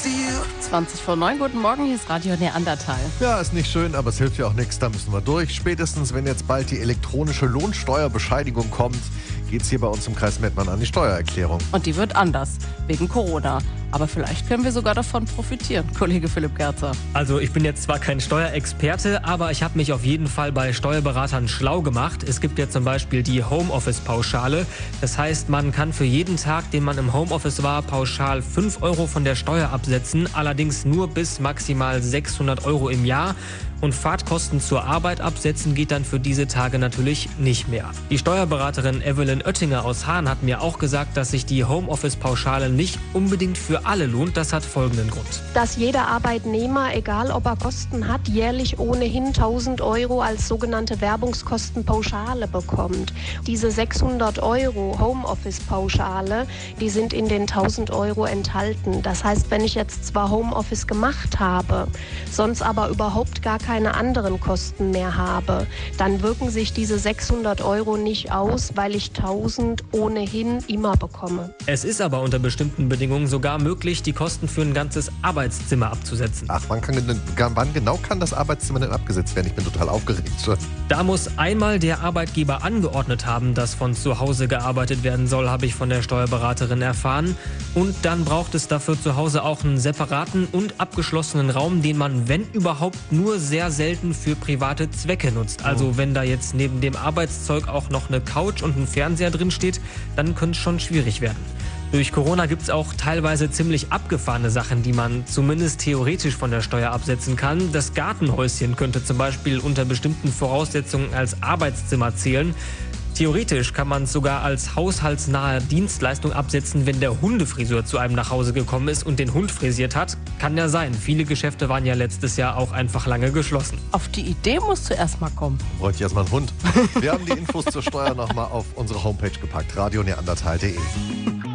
20:09, guten Morgen, hier ist Radio Neandertal. Ja, ist nicht schön, aber es hilft ja auch nichts, da müssen wir durch. Spätestens, wenn jetzt bald die elektronische Lohnsteuerbescheinigung kommt, geht's hier bei uns im Kreis Mettmann an die Steuererklärung. Und die wird anders, wegen Corona. Aber vielleicht können wir sogar davon profitieren, Kollege Philipp Gerzer. Also ich bin jetzt zwar kein Steuerexperte, aber ich habe mich auf jeden Fall bei Steuerberatern schlau gemacht. Es gibt ja zum Beispiel die Homeoffice-Pauschale. Das heißt, man kann für jeden Tag, den man im Homeoffice war, pauschal 5 Euro von der Steuer absetzen. Allerdings nur bis maximal 600 Euro im Jahr. Und Fahrtkosten zur Arbeit absetzen geht dann für diese Tage natürlich nicht mehr. Die Steuerberaterin Evelyn Oettinger aus Hahn hat mir auch gesagt, dass sich die Homeoffice-Pauschale nicht unbedingt für alle lohnt. Das hat folgenden Grund. Dass jeder Arbeitnehmer, egal ob er Kosten hat, jährlich ohnehin 1000 Euro als sogenannte Werbungskostenpauschale bekommt. Diese 600 Euro Homeoffice-Pauschale, die sind in den 1000 Euro enthalten. Das heißt, wenn ich jetzt zwar Homeoffice gemacht habe, sonst aber überhaupt gar keine anderen Kosten mehr habe, dann wirken sich diese 600 Euro nicht aus, weil ich 1000 ohnehin immer bekomme. Es ist aber unter bestimmten Bedingungen sogar möglich, die Kosten für ein ganzes Arbeitszimmer abzusetzen. Ach, wann genau kann das Arbeitszimmer denn abgesetzt werden? Ich bin total aufgeregt schon. Da muss einmal der Arbeitgeber angeordnet haben, dass von zu Hause gearbeitet werden soll, habe ich von der Steuerberaterin erfahren. Und dann braucht es dafür zu Hause auch einen separaten und abgeschlossenen Raum, den man, wenn überhaupt, nur sehr selten für private Zwecke nutzt. Also wenn da jetzt neben dem Arbeitszeug auch noch eine Couch und ein Fernseher drin steht, dann könnte es schon schwierig werden. Durch Corona gibt es auch teilweise ziemlich abgefahrene Sachen, die man zumindest theoretisch von der Steuer absetzen kann. Das Gartenhäuschen könnte zum Beispiel unter bestimmten Voraussetzungen als Arbeitszimmer zählen. Theoretisch kann man es sogar als haushaltsnahe Dienstleistung absetzen, wenn der Hundefriseur zu einem nach Hause gekommen ist und den Hund frisiert hat. Kann ja sein. Viele Geschäfte waren ja letztes Jahr auch einfach lange geschlossen. Auf die Idee musst du erst mal kommen. Bräuchte ich erstmal einen Hund. Wir haben die Infos zur Steuer nochmal auf unsere Homepage gepackt, radioneandertal.de.